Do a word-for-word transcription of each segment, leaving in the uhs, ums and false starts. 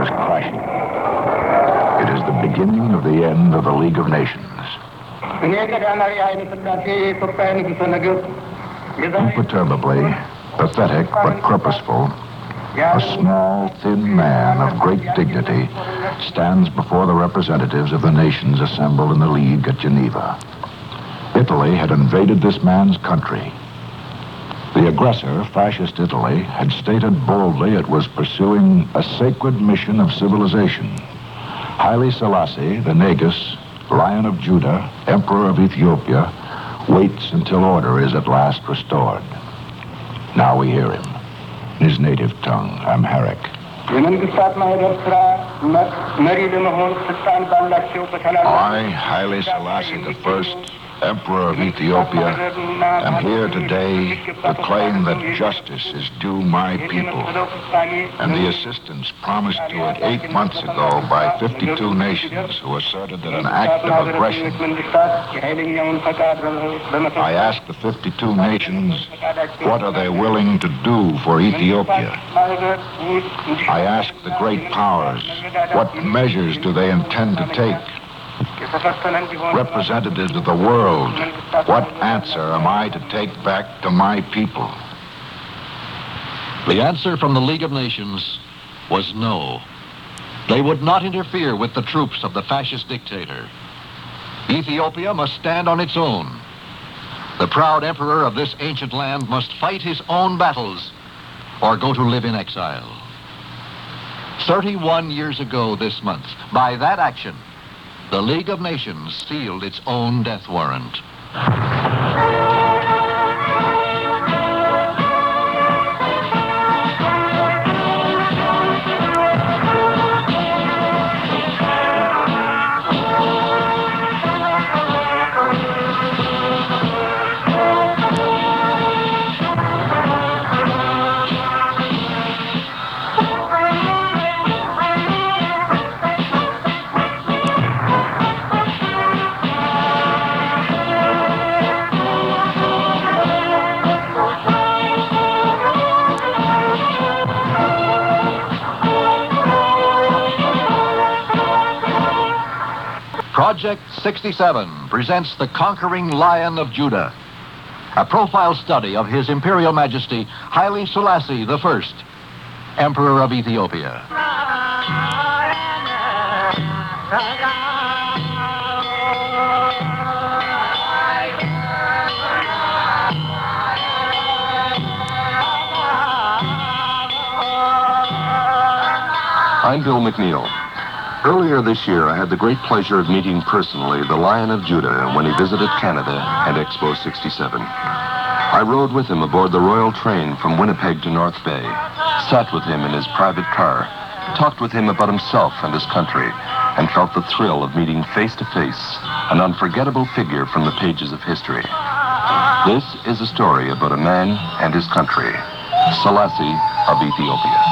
is crashing. It is the beginning of the end of the League of Nations. Imperturbably, pathetic but purposeful, a small, thin man of great dignity stands before the representatives of the nations assembled in the League at Geneva. Italy had invaded this man's country. The aggressor, Fascist Italy, had stated boldly it was pursuing a sacred mission of civilization. Haile Selassie, the Negus, Lion of Judah, Emperor of Ethiopia, waits until order is at last restored. Now we hear him, in his native tongue, Amharic. I, Haile Selassie the First, Emperor of Ethiopia, am here today to claim that justice is due my people and the assistance promised to it eight months ago by fifty-two nations who asserted that an act of aggression. I ask the fifty-two nations, what are they willing to do for Ethiopia? I ask the great powers, what measures do they intend to take? Representatives of the world, what answer am I to take back to my people? The answer from the League of Nations was no. They would not interfere with the troops of the fascist dictator. Ethiopia must stand on its own. The proud emperor of this ancient land must fight his own battles or go to live in exile. thirty-one years ago this month, by that action, the League of Nations sealed its own death warrant. Project sixty-seven presents The Conquering Lion of Judah, a profile study of His Imperial Majesty Haile Selassie the First, Emperor of Ethiopia. I'm Bill McNeil. Earlier this year, I had the great pleasure of meeting personally the Lion of Judah when he visited Canada at Expo sixty-seven. I rode with him aboard the Royal Train from Winnipeg to North Bay, sat with him in his private car, talked with him about himself and his country, and felt the thrill of meeting face to face an unforgettable figure from the pages of history. This is a story about a man and his country, Selassie of Ethiopia.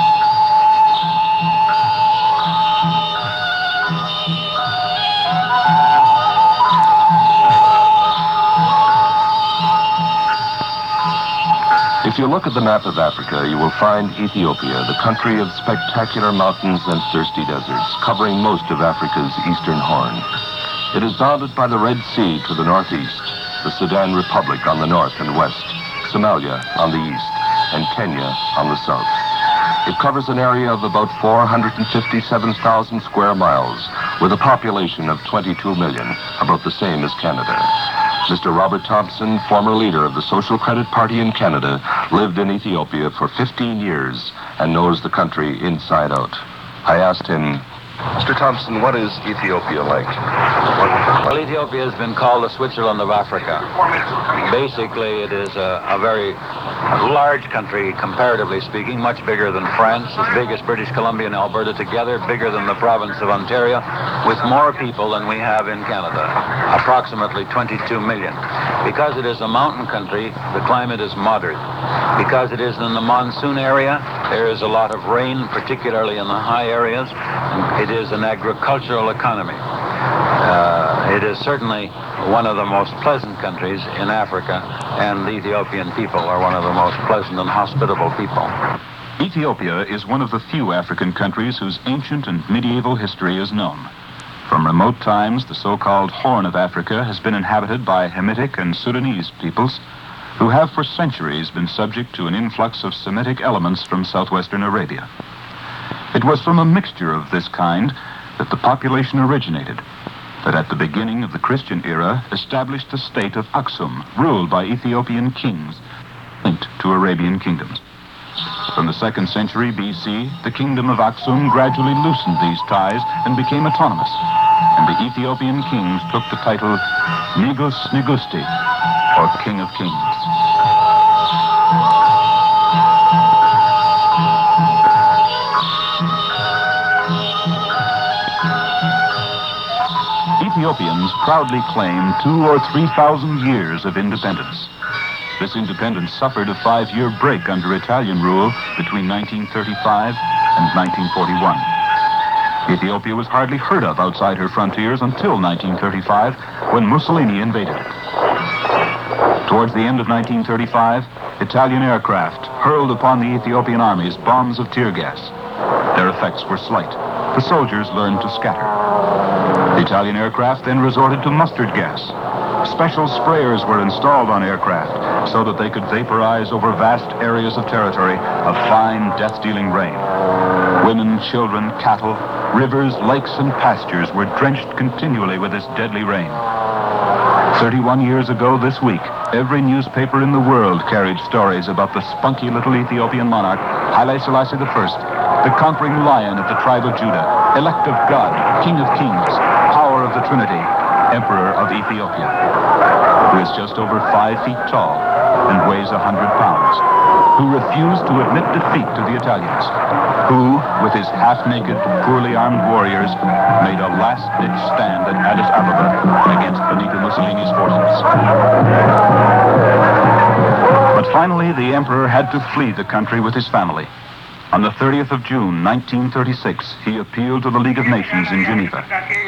If you look at the map of Africa, you will find Ethiopia, the country of spectacular mountains and thirsty deserts, covering most of Africa's eastern horn. It is bounded by the Red Sea to the northeast, the Sudan Republic on the north and west, Somalia on the east, and Kenya on the south. It covers an area of about four hundred fifty-seven thousand square miles, with a population of twenty-two million, about the same as Canada. Mister Robert Thompson, former leader of the Social Credit Party in Canada, lived in Ethiopia for fifteen years and knows the country inside out. I asked him, Mister Thompson, what is Ethiopia like? Well, Ethiopia has been called the Switzerland of Africa. Basically, it is a, a very large country, comparatively speaking, much bigger than France, as big as British Columbia and Alberta together, bigger than the province of Ontario, with more people than we have in Canada, approximately twenty-two million. Because it is a mountain country, the climate is moderate. Because it is in the monsoon area, there is a lot of rain, particularly in the high areas. It is an agricultural economy. Uh, it is certainly one of the most pleasant countries in Africa, and the Ethiopian people are one of the most pleasant and hospitable people. Ethiopia is one of the few African countries whose ancient and medieval history is known. From remote times, the so-called Horn of Africa has been inhabited by Hamitic and Sudanese peoples who have for centuries been subject to an influx of Semitic elements from southwestern Arabia. It was from a mixture of this kind that the population originated, that at the beginning of the Christian era established the state of Aksum, ruled by Ethiopian kings linked to Arabian kingdoms. From the second century B C, the kingdom of Aksum gradually loosened these ties and became autonomous, and the Ethiopian kings took the title Negus Negusti, or King of Kings. Ethiopians proudly claim two or three thousand years of independence. This independence suffered a five-year break under Italian rule between nineteen thirty-five and nineteen forty-one. Ethiopia was hardly heard of outside her frontiers until nineteen thirty-five, when Mussolini invaded it. Towards the end of nineteen thirty-five, Italian aircraft hurled upon the Ethiopian armies bombs of tear gas. Their effects were slight. The soldiers learned to scatter. The Italian aircraft then resorted to mustard gas. Special sprayers were installed on aircraft so that they could vaporize over vast areas of territory a fine, death-dealing rain. Women, children, cattle, rivers, lakes, and pastures were drenched continually with this deadly rain. thirty-one years ago this week, every newspaper in the world carried stories about the spunky little Ethiopian monarch, Haile Selassie the First, the conquering lion of the tribe of Judah, elect of God, King of Kings, power of the Trinity, Emperor of Ethiopia, who is just over five feet tall and weighs a hundred pounds, who refused to admit defeat to the Italians, who, with his half-naked, poorly armed warriors, made a last-ditch stand at Addis Ababa against Benito Mussolini's forces. But finally, the emperor had to flee the country with his family. On the thirtieth of June, nineteen thirty-six, he appealed to the League of Nations in Geneva.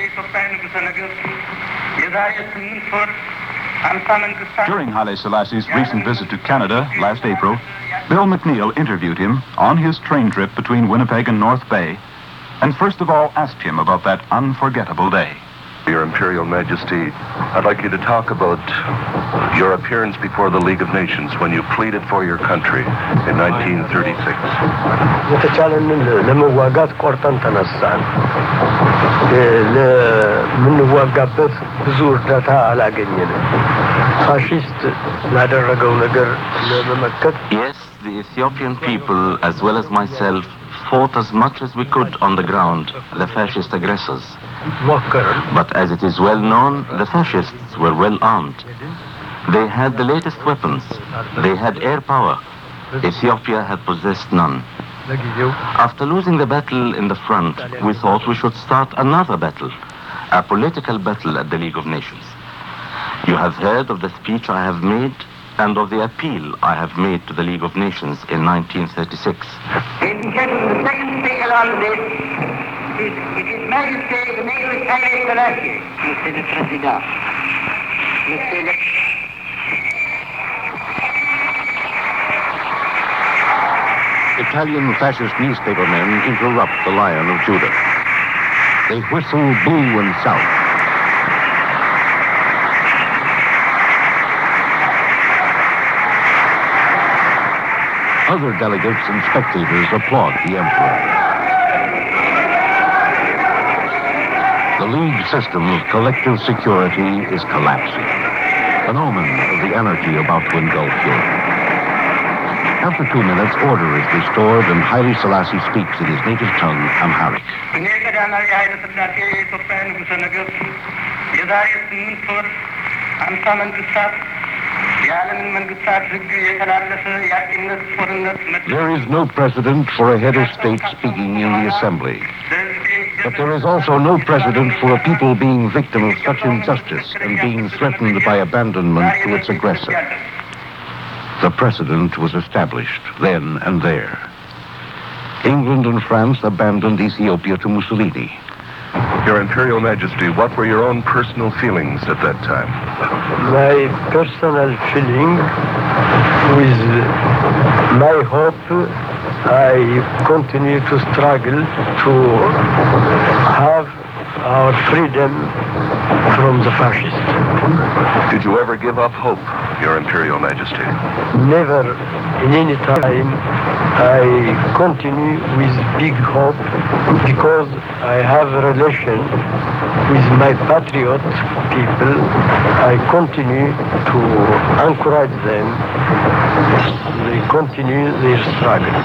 During Haile Selassie's recent visit to Canada last April, Bill McNeil interviewed him on his train trip between Winnipeg and North Bay, and first of all asked him about that unforgettable day. Your Imperial Majesty, I'd like you to talk about your appearance before the League of Nations when you pleaded for your country in nineteen thirty-six. የተቻለንን ለመዋጋት ቆርጠን ተነሳን። ለምንዋጋበት ብዙ እርዳታ አላገኘንም። ፋሺስት ላደረገው ነገር ለመመከት Yes, the Ethiopian people, as well as myself, fought as much as we could on the ground, the fascist aggressors. But as it is well known, the fascists were well armed. They had the latest weapons. They had air power. Ethiopia had possessed none. After losing the battle in the front, we thought we should start another battle, a political battle at the League of Nations. You have heard of the speech I have made and of the appeal I have made to the League of Nations in nineteen thirty-six. Ladies and gentlemen, the second speaker on this is His Majesty the Negus Haile Selassie. Monsieur le Président. Monsieur le... Italian fascist newspapermen interrupt the Lion of Judah. They whistle, boo, and shout. Other delegates and spectators applaud the emperor. The League system of collective security is collapsing, an omen of the anarchy about to engulf Europe. After two minutes, order is restored, and Haile Selassie speaks in his native tongue, Amharic. There is no precedent for a head of state speaking in the assembly. But there is also no precedent for a people being victim of such injustice and being threatened by abandonment to its aggressor. The precedent was established then and there. England and France abandoned Ethiopia to Mussolini. Your Imperial Majesty, what were your own personal feelings at that time? My personal feeling with my hope I continue to struggle to have our freedom from the fascists. Did you ever give up hope, Your Imperial Majesty? Never in any time. I continue with big hope because I have a relation with my patriot people. I continue to encourage them. They continue their struggle.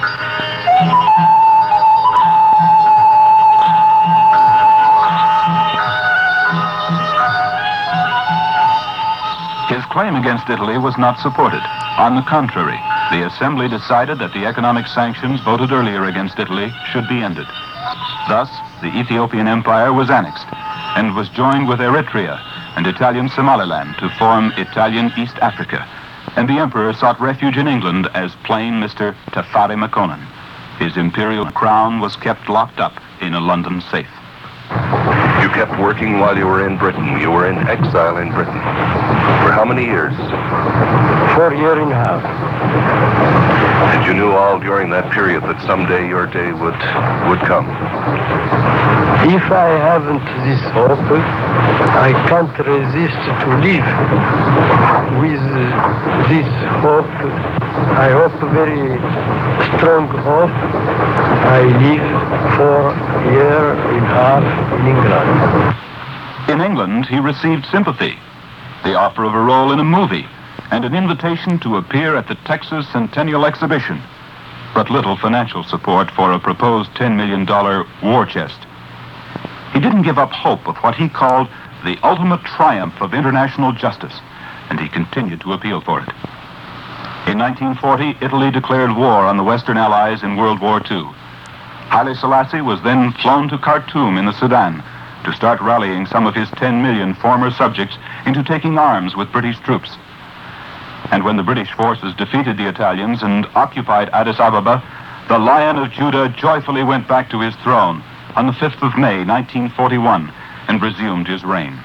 His claim against Italy was not supported. On the contrary, the Assembly decided that the economic sanctions voted earlier against Italy should be ended. Thus, the Ethiopian Empire was annexed and was joined with Eritrea and Italian Somaliland to form Italian East Africa, and the Emperor sought refuge in England as plain Mister Tafari Makonnen. His imperial crown was kept locked up in a London safe. You kept working while you were in Britain. You were in exile in Britain. For how many years? Four years and a half. And you knew all during that period that someday your day would would come. If I haven't this hope, I can't resist to live. With this hope, I hope very strong hope, I live for a year and a half in England. In England, he received sympathy, the offer of a role in a movie, and an invitation to appear at the Texas Centennial Exhibition, but little financial support for a proposed ten million dollars war chest. He didn't give up hope of what he called the ultimate triumph of international justice, and he continued to appeal for it. In nineteen forty, Italy declared war on the Western Allies in World War Two. Haile Selassie was then flown to Khartoum in the Sudan to start rallying some of his ten million former subjects into taking arms with British troops. And when the British forces defeated the Italians and occupied Addis Ababa, the Lion of Judah joyfully went back to his throne on the fifth of May, nineteen forty-one, and resumed his reign.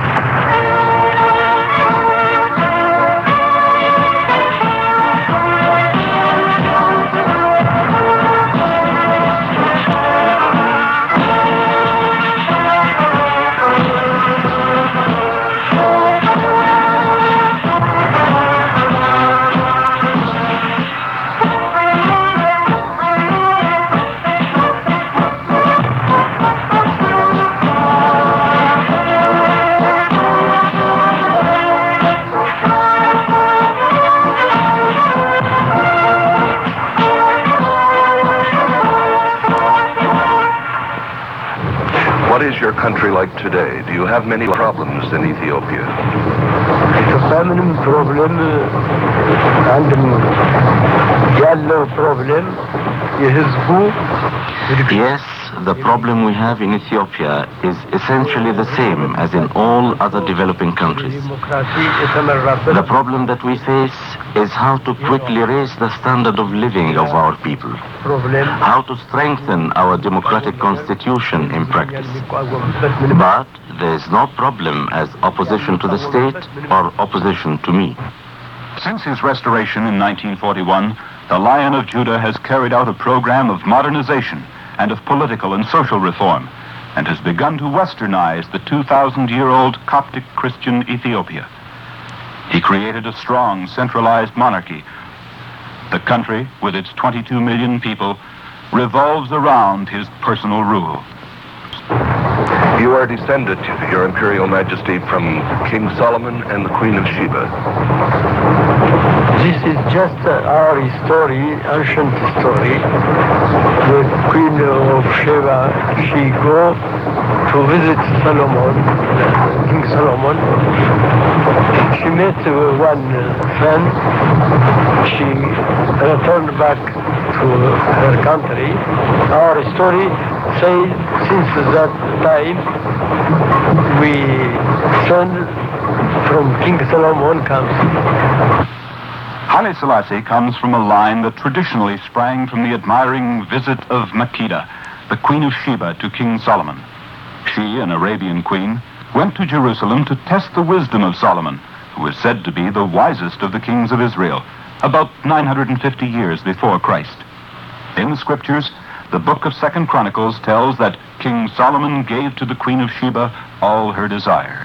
What is your country like today? Do you have many problems in Ethiopia? فمن problem عندهم يالله problem يهزبوا. Yes, the problem we have in Ethiopia is essentially the same as in all other developing countries. The problem that we face is how to quickly raise the standard of living of our people, how to strengthen our democratic constitution in practice. But there is no problem as opposition to the state or opposition to me. Since his restoration in nineteen forty-one, the Lion of Judah has carried out a program of modernization and of political and social reform, and has begun to westernize the two thousand year old Coptic Christian Ethiopia. He created a strong, centralized monarchy. The country, with its twenty-two million people, revolves around his personal rule. You are descended, Your Imperial Majesty, from King Solomon and the Queen of Sheba. This is just uh, our story, ancient story. The Queen of Sheba, she go to visit Solomon, uh, King Solomon. She met uh, one uh, friend. She returned back to her country. Our story says since that time we son from King Solomon comes. Haile Selassie comes from a line that traditionally sprang from the admiring visit of Makeda, the Queen of Sheba, to King Solomon. She, an Arabian queen, went to Jerusalem to test the wisdom of Solomon, who is said to be the wisest of the kings of Israel, about nine hundred fifty years before Christ. In the scriptures, the book of Second Chronicles tells that King Solomon gave to the Queen of Sheba all her desire.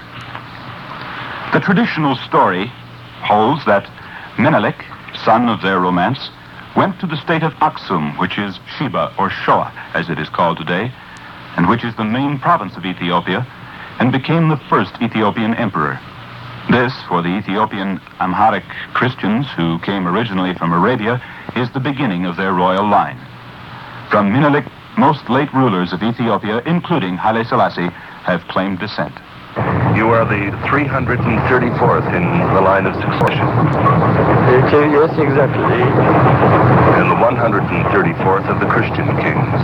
The traditional story holds that Menelik, son of their romance, went to the state of Aksum, which is Sheba, or Shoa, as it is called today, and which is the main province of Ethiopia, and became the first Ethiopian emperor. This, for the Ethiopian Amharic Christians who came originally from Arabia, is the beginning of their royal line. From Menelik, most late rulers of Ethiopia, including Haile Selassie, have claimed descent. You are the three hundred thirty-fourth in the line of succession. Uh, yes, exactly. And the one hundred thirty-fourth of the Christian kings.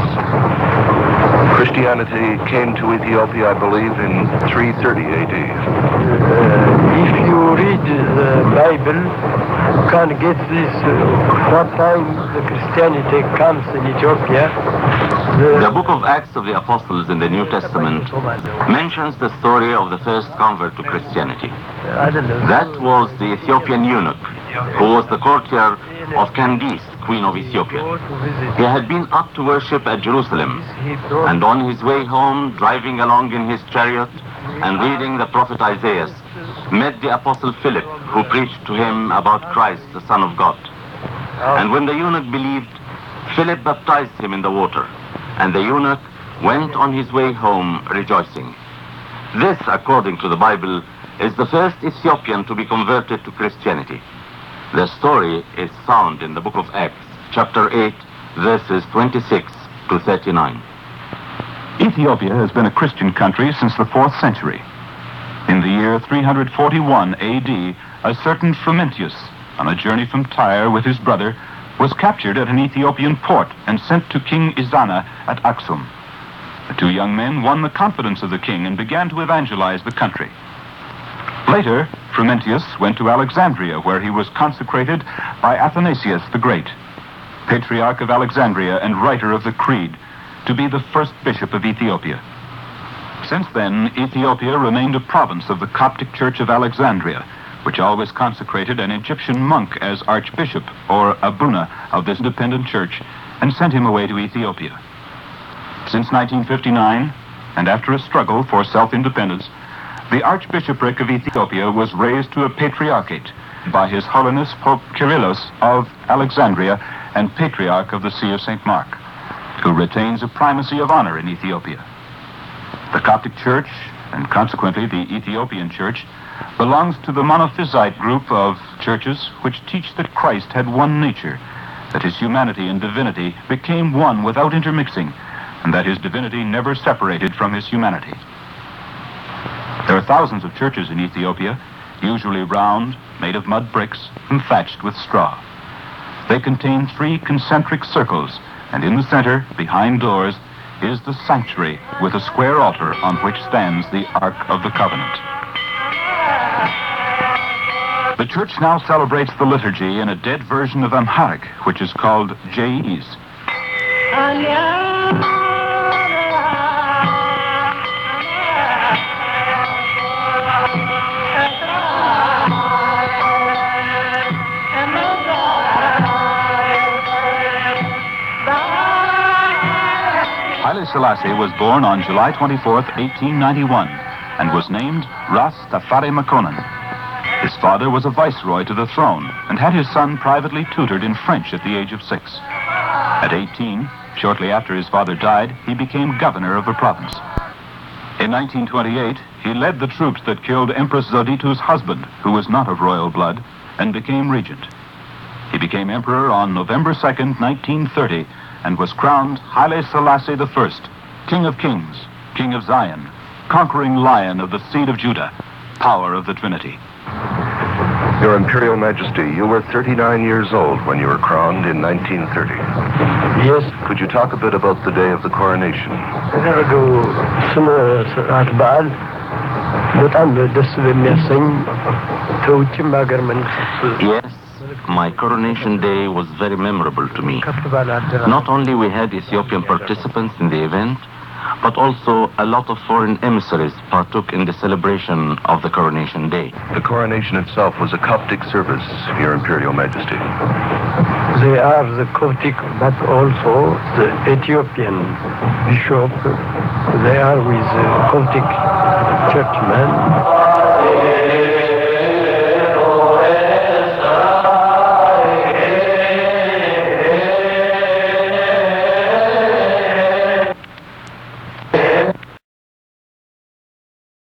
Christianity came to Ethiopia, I believe, in three thirty A D. Uh, if you read the Bible, you can get this, uh, what time the Christianity comes in Ethiopia. The, the book of Acts of the Apostles in the New Testament mentions the story of the first convert to Christianity. I don't know. That was the Ethiopian eunuch, who was the courtier of Candace, Queen of Ethiopia. He had been up to worship at Jerusalem, and on his way home, driving along in his chariot and reading the prophet Isaiah, met the apostle Philip, who preached to him about Christ, the Son of God. And when the eunuch believed, Philip baptized him in the water, and the eunuch went on his way home rejoicing. This, according to the Bible, is the first Ethiopian to be converted to Christianity. The story is found in the book of Acts, chapter eight, verses twenty-six to thirty-nine. Ethiopia has been a Christian country since the fourth century. In the year three hundred forty-one A D, a certain Frumentius, on a journey from Tyre with his brother, was captured at an Ethiopian port and sent to King Izana at Aksum. The two young men won the confidence of the king and began to evangelize the country. Later, Frumentius went to Alexandria, where he was consecrated by Athanasius the Great, Patriarch of Alexandria and writer of the Creed, to be the first bishop of Ethiopia. Since then, Ethiopia remained a province of the Coptic Church of Alexandria, which always consecrated an Egyptian monk as archbishop, or abuna, of this independent church, and sent him away to Ethiopia. Since nineteen fifty-nine, and after a struggle for self-independence, the Archbishopric of Ethiopia was raised to a patriarchate by His Holiness Pope Kyrillos of Alexandria and Patriarch of the See of Saint Mark, who retains a primacy of honor in Ethiopia. The Coptic Church, and consequently the Ethiopian Church, belongs to the monophysite group of churches which teach that Christ had one nature, that his humanity and divinity became one without intermixing, and that his divinity never separated from his humanity. There are thousands of churches in Ethiopia, usually round, made of mud bricks, and thatched with straw. They contain three concentric circles, and in the center, behind doors, is the sanctuary with a square altar on which stands the Ark of the Covenant. The church now celebrates the liturgy in a dead version of Amharic, which is called Jais. Haile Selassie was born on July twenty-fourth, eighteen ninety-one, and was named Ras Tafari Makonnen. His father was a viceroy to the throne and had his son privately tutored in French at the age of six. At eighteen, shortly after his father died, he became governor of a province. In nineteen twenty-eight, he led the troops that killed Empress Zoditu's husband, who was not of royal blood, and became regent. He became emperor on November second, nineteen thirty, and was crowned Haile Selassie the First, King of Kings, King of Zion, conquering lion of the seed of Judah, power of the Trinity. Your Imperial Majesty, you were thirty-nine years old when you were crowned in nineteen thirty. Yes. Could you talk a bit about the day of the coronation? Yes, my coronation day was very memorable to me. Not only we had Ethiopian participants in the event, but also a lot of foreign emissaries partook in the celebration of the coronation day. The coronation itself was a Coptic service, Your Imperial Majesty. They are the Coptic, but also the Ethiopian bishop. They are with the Coptic churchmen.